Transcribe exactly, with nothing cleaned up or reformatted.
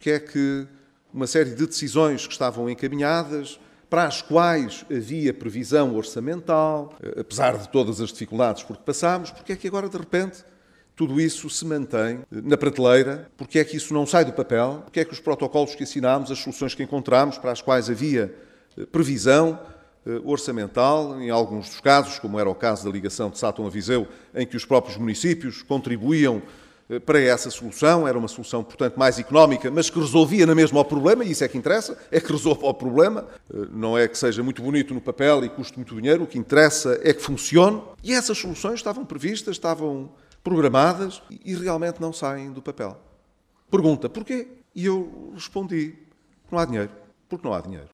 porque é que uma série de decisões que estavam encaminhadas, para as quais havia previsão orçamental, apesar de todas as dificuldades por que passámos, porque é que agora, de repente, tudo isso se mantém na prateleira? Porque é que isso não sai do papel? Porque é que os protocolos que assinámos, as soluções que encontramos, para as quais havia previsão orçamental, em alguns dos casos, como era o caso da ligação de Sátão a Viseu, em que os próprios municípios contribuíam para essa solução, era uma solução, portanto, mais económica, mas que resolvia na mesma o problema, e isso é que interessa, é que resolva o problema, não é que seja muito bonito no papel e custe muito dinheiro, o que interessa é que funcione, e essas soluções estavam previstas, estavam programadas e realmente não saem do papel. Pergunta, porquê? E eu respondi, não há dinheiro, porque não há dinheiro.